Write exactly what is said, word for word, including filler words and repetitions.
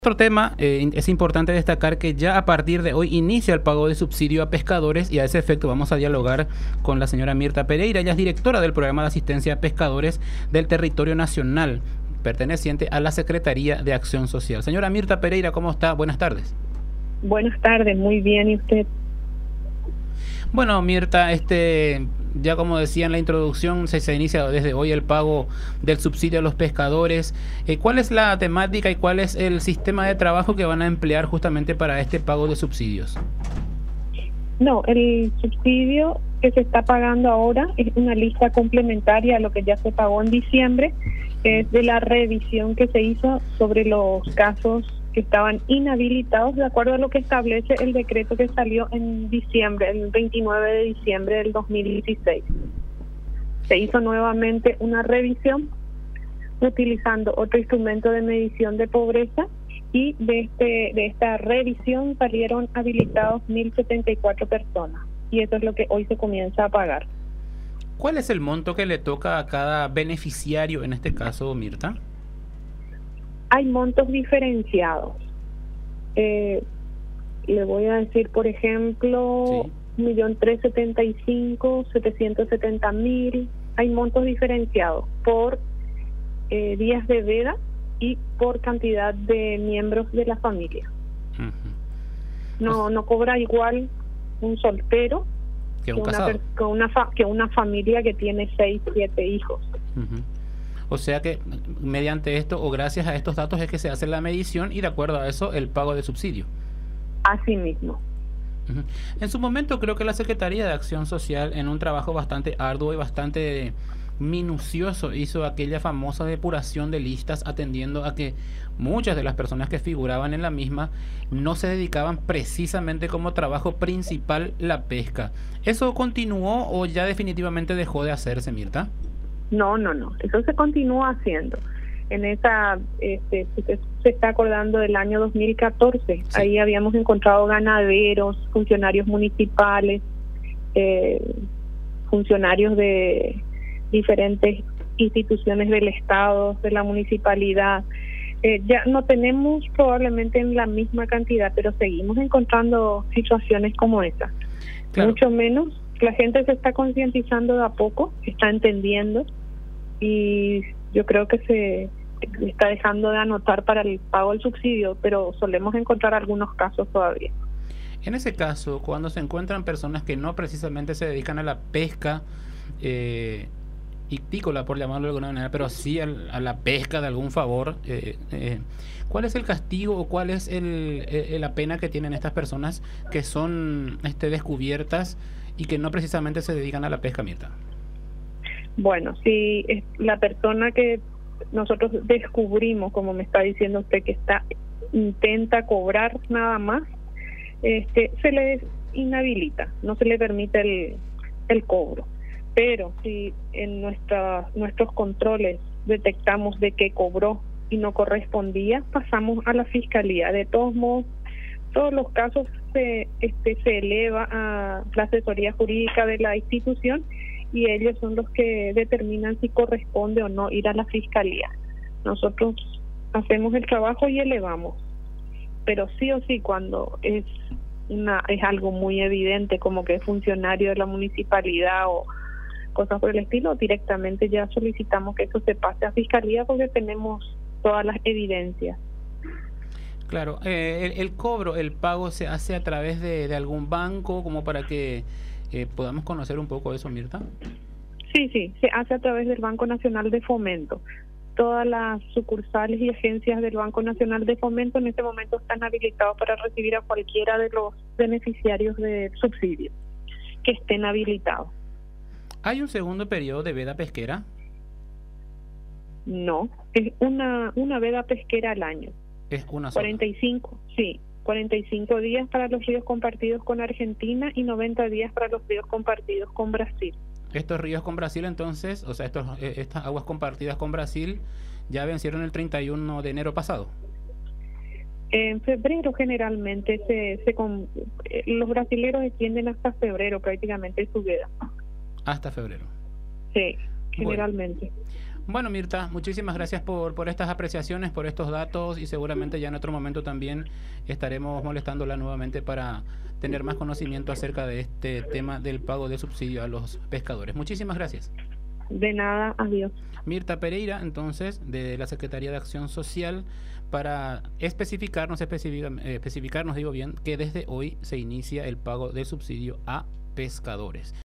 Otro tema, eh, es importante destacar que ya a partir de hoy inicia el pago de subsidio a pescadores y a ese efecto vamos a dialogar con la señora Mirta Pereira. Ella es directora del programa de asistencia a pescadores del territorio nacional, perteneciente a la Secretaría de Acción Social. Señora Mirta Pereira, ¿cómo está? Buenas tardes. Buenas tardes, muy bien, ¿y usted? Bueno, Mirta, este, ya como decía en la introducción, se, se inicia desde hoy el pago del subsidio a los pescadores. Eh, ¿Cuál es la temática y cuál es el sistema de trabajo que van a emplear justamente para este pago de subsidios? No, el subsidio que se está pagando ahora es una lista complementaria a lo que ya se pagó en diciembre, es de la revisión que se hizo sobre los casos que estaban inhabilitados de acuerdo a lo que establece el decreto que salió en diciembre, el veintinueve de diciembre del dos mil dieciséis. Se hizo nuevamente una revisión utilizando otro instrumento de medición de pobreza y de este de esta revisión salieron habilitados mil setenta y cuatro personas y eso es lo que hoy se comienza a pagar. ¿Cuál es el monto que le toca a cada beneficiario en este caso, Mirta? Hay montos diferenciados. Eh, le voy a decir, por ejemplo, un millón trescientos setenta y cinco, setecientos setenta mil. Hay montos diferenciados por eh, días de veda y por cantidad de miembros de la familia. Uh-huh. No, no cobra igual un soltero que, un que, una, que, una, fa, que una familia que tiene seis, siete hijos. Uh-huh. O sea que mediante esto o gracias a estos datos es que se hace la medición y de acuerdo a eso el pago de subsidio. Así mismo. Uh-huh. En su momento creo que la Secretaría de Acción Social, en un trabajo bastante arduo y bastante minucioso, hizo aquella famosa depuración de listas, atendiendo a que muchas de las personas que figuraban en la misma no se dedicaban precisamente como trabajo principal la pesca. ¿Eso continuó o ya definitivamente dejó de hacerse, Mirta? No, no, no, eso se continúa haciendo. En esa, este, se, se está acordando del año dos mil catorce, sí. Ahí habíamos encontrado ganaderos, funcionarios municipales, eh, funcionarios de diferentes instituciones del Estado, de la municipalidad. Eh, ya no tenemos probablemente en la misma cantidad, pero seguimos encontrando situaciones como esa. Claro. Mucho menos, la gente se está concientizando de a poco, está entendiendo y yo creo que se está dejando de anotar para el pago del subsidio, pero solemos encontrar algunos casos todavía. En ese caso, cuando se encuentran personas que no precisamente se dedican a la pesca eh, ictícola, por llamarlo de alguna manera, pero sí a, a la pesca de algún favor, eh, eh, ¿cuál es el castigo o cuál es el, el, la pena que tienen estas personas que son este, descubiertas y que no precisamente se dedican a la pesca, Mirta? Bueno, si es la persona que nosotros descubrimos, como me está diciendo usted, que está intenta cobrar nada más, este se le inhabilita, no se le permite el, el cobro. Pero si en nuestra, nuestros controles detectamos de que cobró y no correspondía, pasamos a la fiscalía. De todos modos, todos los casos se, este, se eleva a la asesoría jurídica de la institución y ellos son los que determinan si corresponde o no ir a la fiscalía. Nosotros hacemos el trabajo y elevamos, pero sí o sí cuando es una es algo muy evidente como que es funcionario de la municipalidad o cosas por el estilo, directamente ya solicitamos que eso se pase a fiscalía porque tenemos todas las evidencias. Claro, eh, el, el cobro, el pago se hace a través de, de algún banco como para que eh, podamos conocer un poco eso, Mirta. Sí, sí, se hace a través del Banco Nacional de Fomento. Todas las sucursales y agencias del Banco Nacional de Fomento en este momento están habilitados para recibir a cualquiera de los beneficiarios de subsidio que estén habilitados. ¿Hay un segundo periodo de veda pesquera? No, es una una veda pesquera al año. Es una sola. cuarenta y cinco, sí, cuarenta y cinco días para los ríos compartidos con Argentina y noventa días para los ríos compartidos con Brasil. Estos ríos con Brasil entonces, o sea, estos, estas aguas compartidas con Brasil ya vencieron el treinta y uno de enero pasado. En febrero generalmente se, se con, los brasileros extienden hasta febrero prácticamente su veda. Hasta febrero. Sí, generalmente. Bueno, Mirta, muchísimas gracias por, por estas apreciaciones, por estos datos y seguramente ya en otro momento también estaremos molestándola nuevamente para tener más conocimiento acerca de este tema del pago de subsidio a los pescadores. Muchísimas gracias. De nada, adiós. Mirta Pereira, entonces, de la Secretaría de Acción Social, para especificarnos, especificar, eh, especificarnos, digo bien, que desde hoy se inicia el pago del subsidio a pescadores.